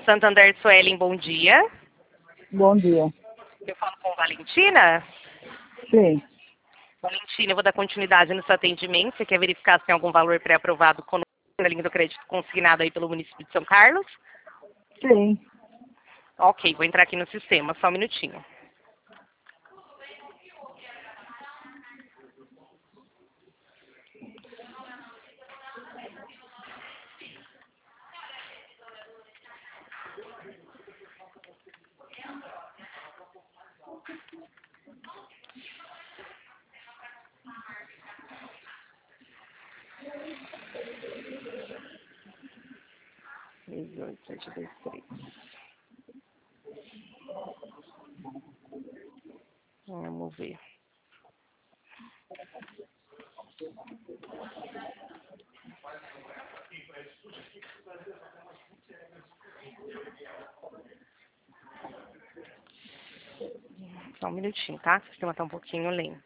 Santander, Suelen, bom dia. Bom dia. Eu falo com Valentina. Sim. Valentina, eu vou dar continuidade no seu atendimento. Você quer verificar se tem algum valor pré-aprovado na linha do crédito consignado aí pelo município de São Carlos? Sim. Ok, vou entrar aqui no sistema, só um minutinho. Vamos ver. Só um minutinho, tá? O sistema tá um pouquinho lento.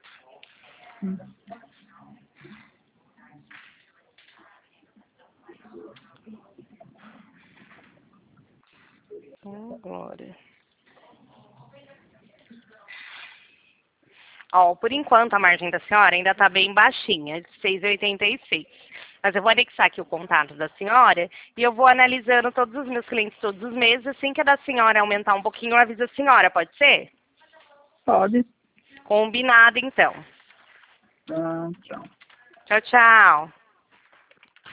Agora. Ó, por enquanto a margem da senhora ainda tá bem baixinha, de 6,86. Mas eu vou anexar aqui o contato da senhora e eu vou analisando todos os meus clientes todos os meses. Assim que a da senhora aumentar um pouquinho, eu aviso a senhora, pode ser? Pode. Combinado, então. Tchau. Tchau, tchau.